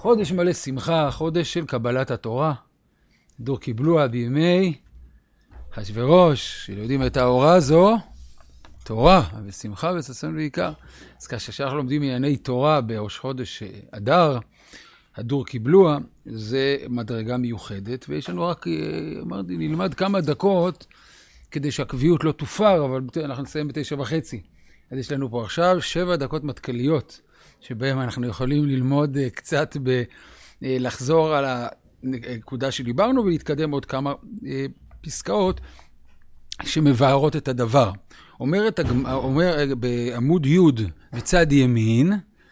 חודש מלא שמחה, חודש של קבלת התורה. דור קיבלוה בימי אחשוורוש, שיודעים את האורה הזו, תורה, ושמחה וששון בעיקר. אז כשאנחנו לומדים ענייני תורה בראש חודש אדר, הדור קיבלוה, זה מדרגה מיוחדת, ויש לנו רק, אמרתי, נלמד כמה דקות, כדי שהקביעות לא תופר, אבל אנחנו נסיים ב9:30. אז יש לנו פה עכשיו 7 דקות מתקליות, שבהם אנחנו יכולים ללמוד קצת לחזור על הנקודה שדיברנו, ולהתקדם עוד כמה פסקאות שמבארות את הדבר. אומר בעמוד י' בצד ימין,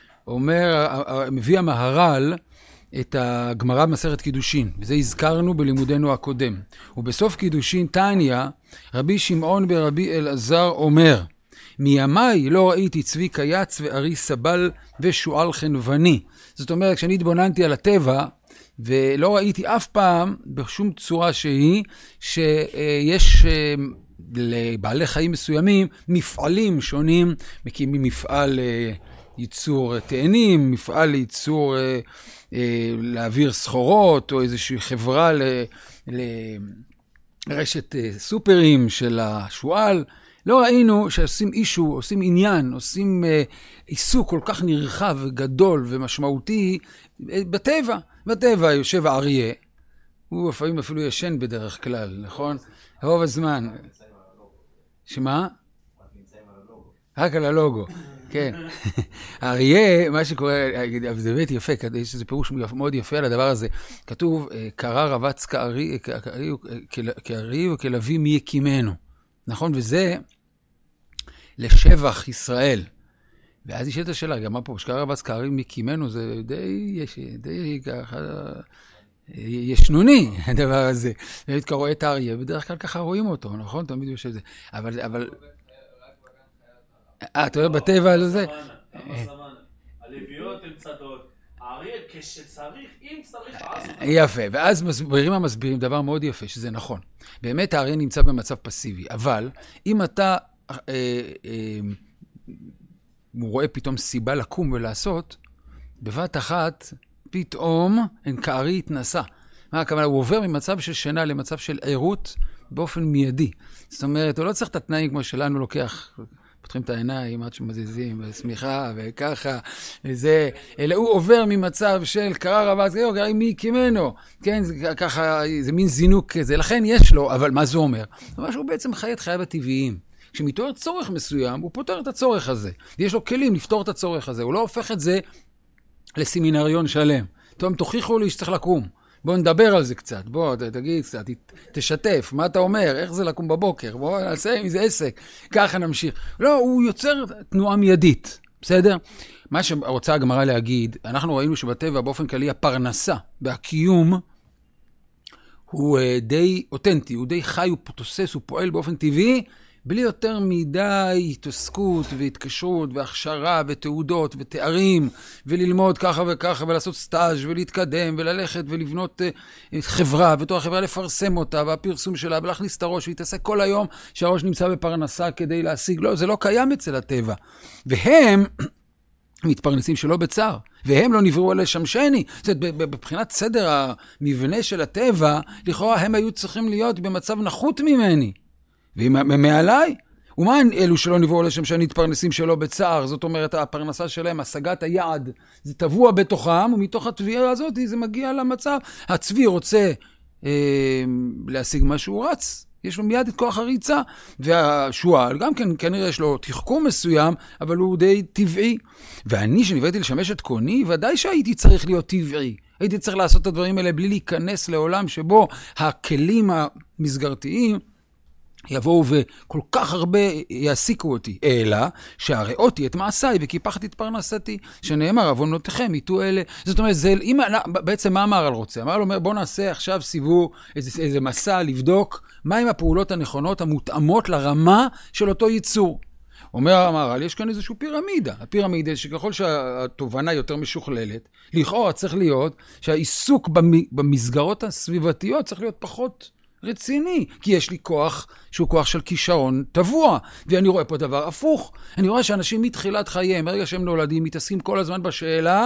מביא המהר"ל את הגמרא במסכת קידושין, וזה הזכרנו בלימודנו הקודם. ובסוף קידושין תניא, רבי שמעון ברבי אלעזר אומר, מימיי לא ראיתי צבי קייץ וארי סבל ושועל חנווני. זאת אומרת, כשאני התבוננתי על הטבע, ולא ראיתי אף פעם בשום צורה שהיא, שיש לבעלי חיים מסוימים מפעלים שונים, מקימים מפעל ייצור תאנים, מפעל לייצור להעביר סחורות, או איזושהי חברה לרשת סופרים של השועל. לא ראינו שעושים אישו, עושים עניין, עושים עיסוק כל כך נרחב וגדול ומשמעותי בטבע. בטבע יושב האריה, הוא לפעמים אפילו ישן בדרך כלל, נכון? רוב הזמן. שמה? רק על הלוגו, כן. האריה, מה שקורה, זה באמת יפה, יש איזה פירוש מאוד יפה על הדבר הזה. כתוב, קרא רבץ כארי וכלוי מי יקימנו. נכון? וזה לשבח ישראל. ואז יש את השאלה, גם מה פה, שקרא רבץ כארי מי יקימנו, זה די ככה, ישנוני, הדבר הזה. באמת קראו את האריה, בדרך כלל ככה רואים אותו, נכון? תמיד יושב זה. אבל... אתה רואה בטבע על זה? הלוויות הן צדות, האריה כשצריך, אם צריך, אז... יפה, ואז מסבירים דבר מאוד יפה, שזה נכון. באמת האריה נמצא במצב פסיבי, אבל אם אתה רואה פתאום סיבה לקום ולעשות, בבת אחת פתאום כארי התנסה. מה הכוונה? הוא עובר ממצב של שינה למצב של עירות באופן מיידי. זאת אומרת, הוא לא צריך את התנאים כמו שלנו לוקח... פותחים את העיניים עד שמזיזים, וסמיכה, וככה, וזה, אלא הוא עובר ממצב של קרא רבץ, קרא מי יקימנו, כן, זה, ככה, זה מין זינוק כזה, לכן יש לו, אבל מה זה אומר? זה אומר שהוא בעצם חי את חייו הטבעיים. כשמתואר צורך מסוים, הוא פותר את הצורך הזה, ויש לו כלים לפתור את הצורך הזה, הוא לא הופך את זה לסמינריון שלם. טוב, תוכיחו לי שצריך לקום. בוא נדבר על זה קצת, בוא תגיד קצת, תשתף, מה אתה אומר, איך זה לקום בבוקר, בוא נעשה עם זה עסק, ככה נמשיך. לא, הוא יוצר תנועה מיידית, בסדר? מה שרוצה הגמרא להגיד, אנחנו ראינו שבטבע באופן כללי הפרנסה והקיום הוא די אותנטי, הוא די חי, הוא תוסס, הוא פועל באופן טבעי, בלי יותר מדי התעסקות והתקשרות והכשרה ותעודות ותארים וללמוד ככה וככה ולעשות סטאז' ולהתקדם וללכת ולבנות חברה ותוך החברה לפרסם אותה והפרסום שלה ולהכניס את הראש ולהתעסק כל היום שהראש נמצא בפרנסה כדי להשיג. לא, זה לא קיים אצל הטבע. והם מתפרנסים שלא בצער, והם לא נבראו על לשמשני. זאת אומרת, בבחינת סדר המבנה של הטבע, לכאורה הם היו צריכים להיות במצב נחות ממני. ומעליי, ומה אלו שלא נבואו לשם שאני מתפרנסים שלא בצער? זאת אומרת, הפרנסה שלהם, השגת היעד, זה טבוע בתוכם, ומתוך התביעה הזאת זה מגיע למצב. הצבי רוצה להשיג משהו, הוא רץ. יש לו מיד את כוח הריצה, והשועל גם כן כנראה יש לו תחכום מסוים, אבל הוא די טבעי. ואני שנבאתי לשמש את קוני, ודאי שהייתי צריך להיות טבעי. הייתי צריך לעשות את הדברים האלה בלי להיכנס לעולם שבו הכלים המסגרתיים יבואו וכל כך הרבה יעסיקו אותי, אלא שהראותי את מעשיי וקיפחתי את פרנסתי, שנאמר, עוונותיכם יטו אלה. זאת אומרת, בעצם מה המהר"ל רוצה? המהר"ל אומר, בוא נעשה עכשיו סיבוב, איזה מסע לבדוק, מהם הפעולות הנכונות המותאמות לרמה של אותו ייצור. אומר המהר"ל, יש כאן איזושהי פירמידה. הפירמידה שככל שהתובנה יותר משוכללת, לכאורה צריך להיות שהעיסוק במסגרות הסביבתיות צריך להיות פחות רציני, כי יש לי כוח שהוא כוח של כישרון טבוע, ואני רואה פה דבר הפוך. אני רואה שאנשים מתחילת חייהם, ברגע שהם נולדים, מתעסקים כל הזמן בשאלה,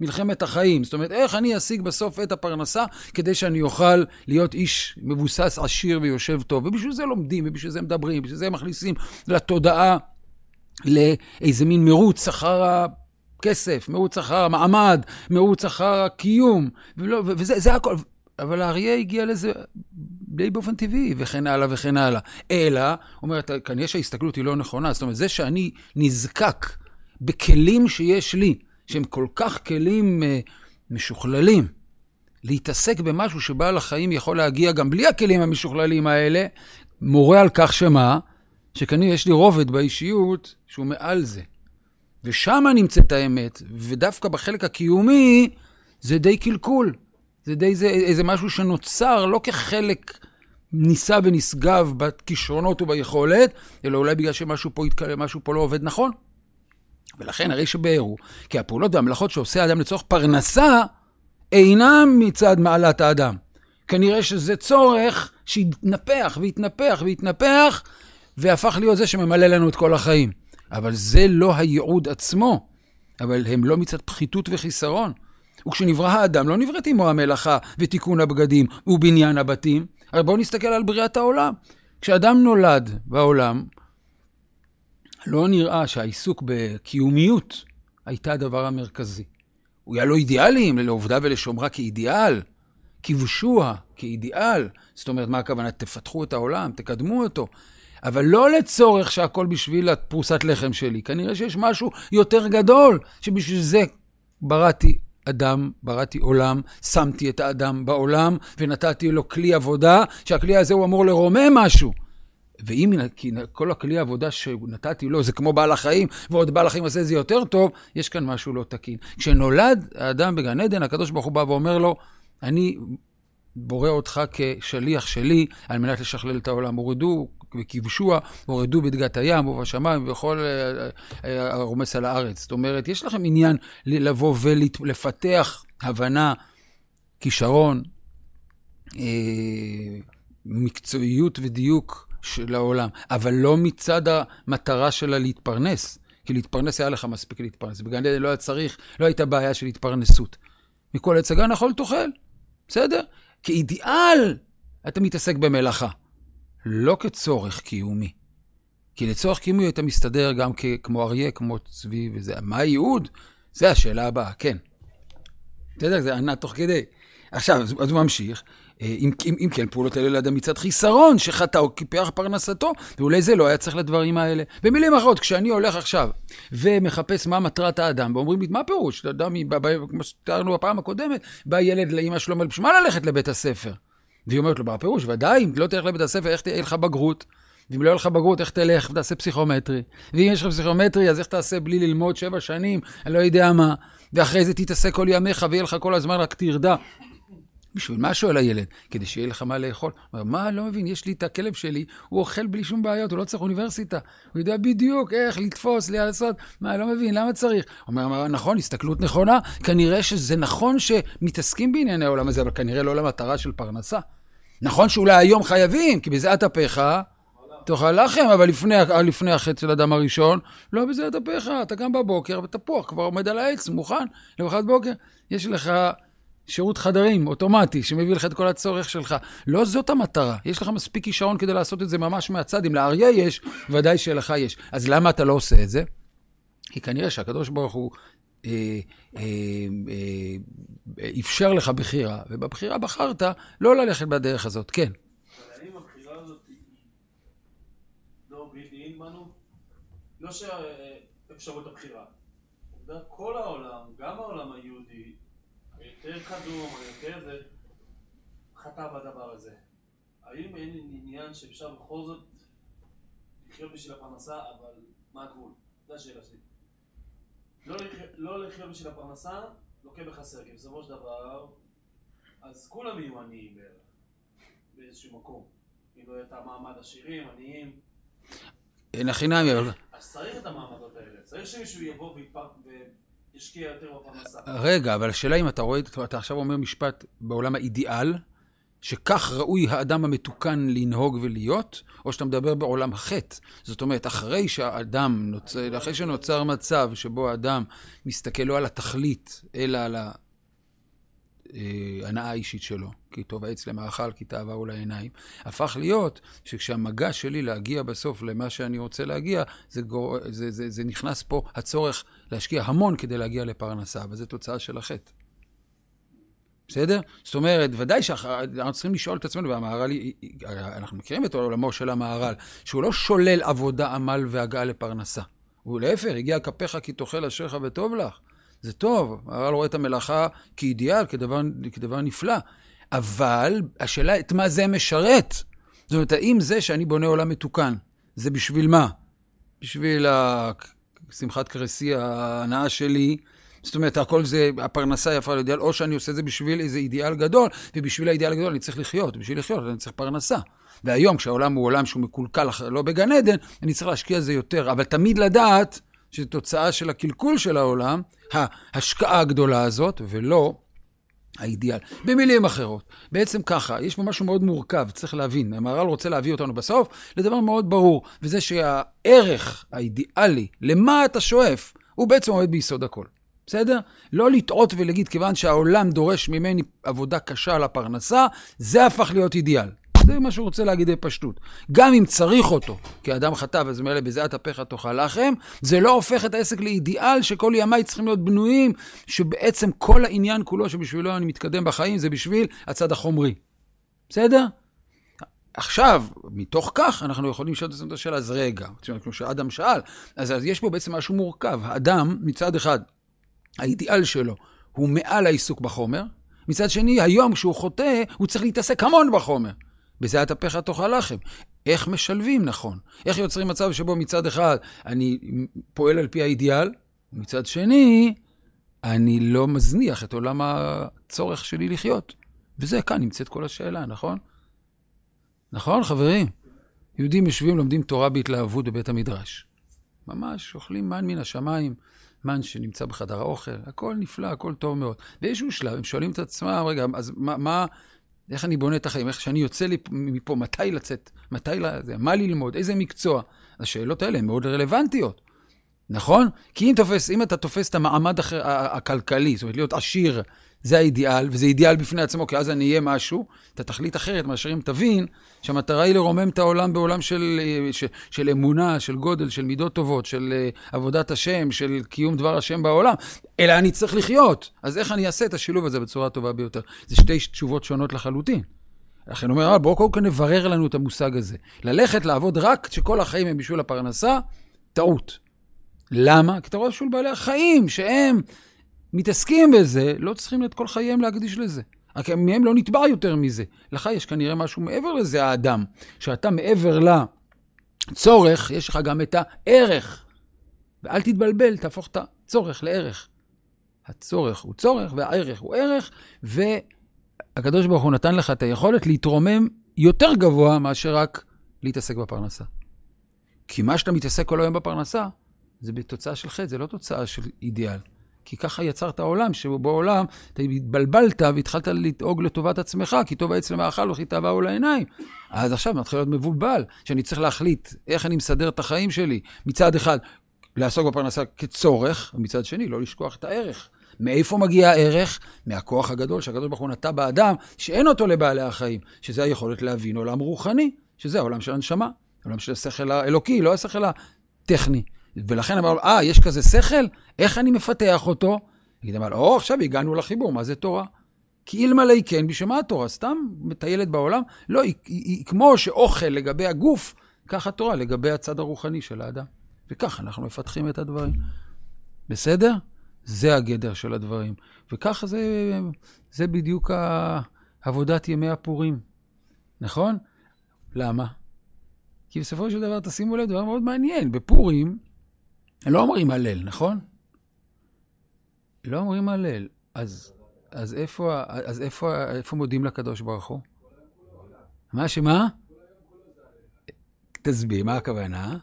מלחמת החיים. זאת אומרת, איך אני אשיג בסוף את הפרנסה, כדי שאני אוכל להיות איש מבוסס, עשיר ויושב טוב. ובשביל זה לומדים, ובשביל זה מדברים, ובשביל זה מכניסים לתודעה לאיזה מין מרוץ אחר הכסף, מרוץ אחר המעמד, מרוץ אחר הקיום, וזה הכל. אבל האריה הגיע לזה די באופן טבעי, וכן הלאה וכן הלאה. אלא, אומרת, כנראה שההסתכלות היא לא נכונה. זאת אומרת, זה שאני נזקק בכלים שיש לי, שהם כל כך כלים משוכללים, להתעסק במשהו שבעל החיים יכול להגיע גם בלי הכלים המשוכללים האלה, מורה על כך שמה? שכנראה יש לי רובד באישיות שהוא מעל זה. ושם נמצאת האמת, ודווקא בחלק הקיומי זה די קלקול. זה די איזה משהו שנוצר לא כחלק ניסה ונשגב בכישרונות וביכולת, אלא אולי בגלל שמשהו פה לא עובד נכון. ולכן הרי שבארו, כי הפעולות והמלאכות שעושה האדם לצורך פרנסה, אינם מצד מעלת האדם. כנראה שזה צורך שהתנפח והתנפח והתנפח, והפך להיות זה שממלא לנו את כל החיים. אבל זה לא הייעוד עצמו, אבל הם לא מצד פחיתות וחיסרון. וכשנברא האדם לא נבראת עמו המלאכה ותיקון הבגדים ובניין הבתים. אבל בואו נסתכל על בריאת העולם. כשאדם נולד בעולם, לא נראה שהעיסוק בקיומיות הייתה הדבר המרכזי. הוא היה לו אידיאלים, לעובדה ולשומרה כאידיאל, כיבשוה כאידיאל. זאת אומרת, מה הכוונה? תפתחו את העולם, תקדמו אותו. אבל לא לצורך שהכל בשביל הפרוסת לחם שלי. כנראה שיש משהו יותר גדול, שבשביל זה בראתי אדם, בראתי עולם, שמתי את האדם בעולם, ונתתי לו כלי עבודה, שהכלי הזה הוא אמור לרומם משהו. ואם כל הכלי העבודה שנתתי לו, זה כמו בעל החיים, ועוד בעל החיים עושה זה יותר טוב, יש כאן משהו לא תקין. כשנולד האדם בגן עדן, הקדוש ברוך הוא בא ואומר לו, אני בורא אותך כשליח שלי, על מנת לשכלל את העולם. הורדו וכיבשוע, הורדו בדגת הים ובשמיים, וכל הרומס על הארץ. זאת אומרת, יש לכם עניין לבוא ולפתח הבנה, כישרון, מקצועיות ודיוק של העולם, אבל לא מצד המטרה שלה להתפרנס, כי להתפרנס היה לך מספיק להתפרנס. בגן עדן לא היה צריך, לא הייתה בעיה של התפרנסות. מכל הצגה נכון תאכל, בסדר? כאידיאל אתה מתעסק במלאכה, לא כצורך קיומי. כי לצורך קיומי אתה מסתדר גם כמו אריה, כמו צבי וזה. מה הייעוד? זה השאלה הבאה, כן. בסדר, זה ענה תוך כדי. עכשיו, אז הוא ממשיך. אם כן, פעולות האלה לאדם מצד חיסרון, שחטא או קיפח פרנסתו, ואולי זה לא היה צריך לדברים האלה. במילים אחרות, כשאני הולך עכשיו ומחפש מה מטרת האדם, ואומרים לי, מה פירוש? אדם, כמו שתראינו בפעם הקודמת, בא ילד לאמא שלו, בשביל מה ללכת לבית הספר? והיא אומרת לו, בפירוש, ודאי, אם לא תלך לבית הספר, איך תהיה לך בגרות? ואם לא יהיה לך בגרות, איך תלך ותעשה פסיכומטרי? ואם יש לך פסיכומטרי, אז איך תעשה בלי ללמוד 7 שנים, אני לא יודע מה, ואחרי זה תתעסק כל ימיך, ויהיה לך כל הזמן רק תרדה. בשביל מה שואל הילד? כדי שיהיה לך מה לאכול. הוא אומר, מה? לא מבין, יש לי את הכלב שלי, הוא אוכל בלי שום בעיות, הוא לא צריך אוניברסיטה. הוא יודע בדיוק איך לתפוס, לעשות. מה, לא מבין, למה צריך? הוא אומר, נכון, הסתכלות נכונה, כנראה שזה נכון שמתעסקים בענייני העולם הזה, אבל כנראה לא למטרה של פרנסה. נכון שאולי היום חייבים, כי בזה אטפך, תאכל לחם, אבל לפני החטא של אדם הראשון, לא בזה אטפך, אתה גם בבוקר, ותפוח כבר עומד על העץ, מוכן, למחרת בוקר, יש לך שירות חדרים אוטומטי, שמביא לך את כל הצורך שלך. לא זאת המטרה. יש לך מספיק כישרון כדי לעשות את זה ממש מהצד. אם לאריה יש, ודאי שלך יש. אז למה אתה לא עושה את זה? כי כנראה שהקדוש ברוך הוא אפשר לך בחירה, ובבחירה בחרת לא ללכת בדרך הזאת. כן. אבל האם הבחירה הזאת היא לא בלתי בנו? לא שאפשרות הבחירה. כל העולם, גם העולם היהודי, יותר קדום, יותר זה, חטא בדבר הזה. האם אין עניין שאפשר בכל זאת לחיות בשביל הפרנסה, אבל מה הגבול? זו השאלה שלי. לא לחיות בשביל הפרנסה, לוקה בחסר, כי בסופו של דבר, אז כולם יהיו עניים בערך, באיזשהו מקום. אם לא את המעמד עשירים, עניים. אין החינם, אבל... אז צריך את המעמדות האלה. צריך שמישהו יבוא ישקיע יותר בפרנסה. רגע, אבל השאלה אם אתה רואה, אתה עכשיו אומר משפט בעולם האידיאל, שכך ראוי האדם המתוקן לנהוג ולהיות, או שאתה מדבר בעולם החטא. זאת אומרת, אחרי שנוצר מצב שבו האדם מסתכל לא על התכלית, אלא על ההנאה האישית שלו, כי טוב העץ למאכל, כי תאווה הוא לעיניים, הפך להיות שכשהמגע שלי להגיע בסוף למה שאני רוצה להגיע, זה נכנס פה הצורך להשקיע המון כדי להגיע לפרנסה, וזו תוצאה של החטא. בסדר? זאת אומרת, ודאי שאנחנו צריכים לשאול את עצמנו, והמהר"ל, אנחנו מכירים את עולמו של המהר"ל, שהוא לא שולל עבודה, עמל והגעה לפרנסה. הוא להפך, הגיע כפיך כי תאכל אשריך וטוב לך. זה טוב, המהר"ל רואה את המלאכה כאידיאל, כדבר נפלא. אבל השאלה, את מה זה משרת? זאת אומרת, האם זה שאני בונה עולם מתוקן, זה בשביל מה? בשביל שמחת קרסי, ההנאה שלי, זאת אומרת, הכל זה, הפרנסה יפה לאידיאל, או שאני עושה זה בשביל איזה אידיאל גדול, ובשביל האידיאל הגדול אני צריך לחיות, בשביל לחיות אני צריך פרנסה. והיום, כשהעולם הוא עולם שהוא מקולקל, לא בגן עדן, אני צריך להשקיע זה יותר, אבל תמיד לדעת שזו תוצאה של הקלקול של העולם, ההשקעה הגדולה הזאת, ולא האידיאל. במילים אחרות, בעצם ככה, יש פה משהו מאוד מורכב, צריך להבין, המהר"ל רוצה להביא אותנו בסוף לדבר מאוד ברור, וזה שהערך האידיאלי, למה אתה שואף, הוא בעצם עומד ביסוד הכל. בסדר? לא לטעות ולהגיד, כיוון שהעולם דורש ממני עבודה קשה על הפרנסה, זה הפך להיות אידיאל. זה מה שהוא רוצה להגיד בפשטות. גם אם צריך אותו, כי האדם חטא, אז מלא בזיעת אפיך תאכל לחם, זה לא הופך את העסק לאידיאל שכל ימיי צריכים להיות בנויים, שבעצם כל העניין כולו שבשבילו אני מתקדם בחיים, זה בשביל הצד החומרי. בסדר? עכשיו, מתוך כך, אנחנו יכולים לשאול את השאלה, אז רגע, כמו שאדם שאל, אז יש פה בעצם משהו מורכב. האדם, מצד אחד, האידיאל שלו הוא מעל העיסוק בחומר, מצד שני, היום כשהוא חוטא, הוא צריך להתעסק המון בחומר. בזיעת אפיך תאכל לחם. איך משלבים נכון? איך יוצרים מצב שבו מצד אחד אני פועל על פי האידיאל, ומצד שני, אני לא מזניח את עולם הצורך שלי לחיות. וזה כאן נמצאת כל השאלה, נכון? נכון, חברים? יהודים יושבים, לומדים תורה בהתלהבות בבית המדרש. ממש, אוכלים מן מן השמיים, מן שנמצא בחדר האוכל, הכל נפלא, הכל טוב מאוד. באיזשהו שלב, הם שואלים את עצמם, רגע, אז איך אני בונה את החיים? איך שאני יוצא לי מפה, מתי לצאת? מה ללמוד? איזה מקצוע? השאלות האלה הן מאוד רלוונטיות. נכון? כי אם אתה תופס את המעמד הכלכלי, זאת אומרת, להיות עשיר, זה האידיאל, וזה אידיאל בפני עצמו, כי אז אני אהיה משהו, אתה תחליט אחרת מאשר אם תבין, שהמטרה היא לרומם את העולם בעולם של אמונה, של גודל, של מידות טובות, של עבודת השם, של קיום דבר השם בעולם, אלא אני צריך לחיות. אז איך אני אעשה את השילוב הזה בצורה הטובה ביותר? זה שתי תשובות שונות לחלוטין. לכן אומר, בואו קודם כל נברר לנו את המושג הזה. ללכת לעבוד רק שכל החיים הם בשביל הפרנסה, טעות. למה? כי אתה רואה שול בעלי החיים, שהם מתעסקים בזה, לא צריכים את כל חייהם להקדיש לזה. מהם לא נתבע יותר מזה. לך יש כנראה משהו מעבר לזה, האדם. שאתה מעבר לצורך, יש לך גם את הערך. ואל תתבלבל, תהפוך את הצורך לערך. הצורך הוא צורך, והערך הוא ערך, והקדוש ברוך הוא נתן לך את היכולת להתרומם יותר גבוה מאשר רק להתעסק בפרנסה. כי מה שאתה מתעסק כל היום בפרנסה, זה בתוצאה של חטא, זה לא תוצאה של אידיאל. כי ככה יצרת העולם, שבעולם אתה התבלבלת והתחלת לדאוג לטובת עצמך, כי טוב העץ למאכל וכי תאווה הוא לעיניים. אז עכשיו מתחיל להיות מבולבל, שאני צריך להחליט איך אני מסדר את החיים שלי. מצד אחד, לעסוק בפרנסה כצורך, ומצד שני, לא לשכוח את הערך. מאיפה מגיע הערך? מהכוח הגדול שהקדוש ברוך הוא נטע באדם, שאין אותו לבעלי החיים, שזה היכולת להבין עולם רוחני, שזה העולם של הנשמה, העולם של השכל האלוקי, לא השכל הטכני. ולכן אמר לו, יש כזה שכל? איך אני מפתח אותו? נגיד, אמר, עכשיו הגענו לחיבור, מה זה תורה? כי אלמלא כן, בשמה התורה, סתם מטיילת בעולם, לא, היא כמו שאוכל לגבי הגוף, ככה תורה לגבי הצד הרוחני של האדם. וככה אנחנו מפתחים את הדברים. בסדר? זה הגדר של הדברים. וככה זה בדיוק עבודת ימי הפורים. נכון? למה? כי בסופו של דבר, תשימו לב, דבר מאוד מעניין. בפורים, הם לא אומרים הלל, נכון? לא אומרים הלל. אז איפה מודים לקדוש ברוך הוא? מה שמה? תסביר, מה הכוונה?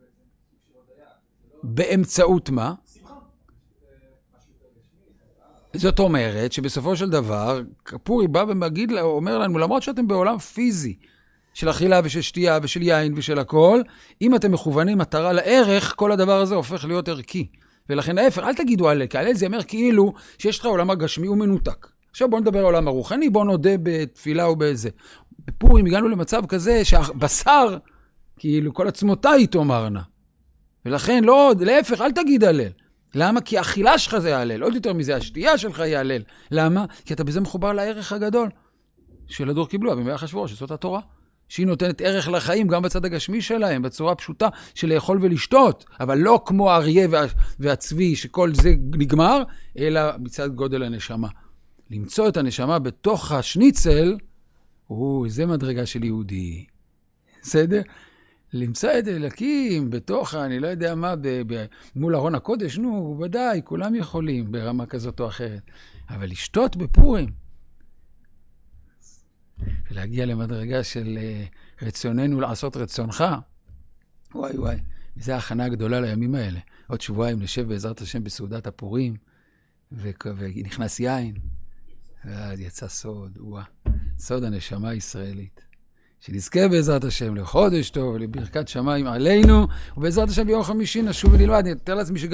באמצעות מה? זאת אומרת שבסופו של דבר, פורי בא ומגיד, אומר לנו, למרות שאתם בעולם פיזי, של אכילה ושל שתייה ושל יין ושל הכל, אם אתם מכוונים מטרה לערך, כל הדבר הזה הופך להיות ערכי. ולכן ההפך, אל תגידו הלל, כי הלל זה אומר כאילו שיש לך עולם הגשמי ומנותק. עכשיו בואו נדבר על העולם הרוחני, בואו נודה בתפילה ובזה. בפורים הגענו למצב כזה שהבשר, כאילו כל עצמותיי תאמרנה. ולכן לא, להפך, אל תגיד הלל. למה? כי האכילה שלך זה הלל, עוד יותר מזה, השתייה שלך היא הלל. למה? כי אתה בזה מחובר לערך הגדול של הדור קיבלו, בימי אחשוורוש, שזאת התורה. שהיא נותנת ערך לחיים גם בצד הגשמי שלהם, בצורה פשוטה של לאכול ולשתות, אבל לא כמו האריה והצבי שכל זה נגמר, אלא מצד גודל הנשמה. למצוא את הנשמה בתוך השניצל, זה מדרגה של יהודי. בסדר? למצוא את אלוקים בתוך, אני לא יודע מה, מול ארון הקודש, נו, ודאי, כולם יכולים ברמה כזאת או אחרת. אבל לשתות בפורים, ולהגיע למדרגה של רצוננו לעשות רצונך, וואי וואי, וזו ההכנה הגדולה לימים האלה. עוד שבועיים נשב בעזרת השם בסעודת הפורים, ונכנס יין, ואז יצא סוד, סוד הנשמה הישראלית. שנזכה בעזרת השם לחודש טוב, לברכת שמיים עלינו, ובעזרת השם ביום חמישי נשוב ונלמד. אני אתאר לעצמי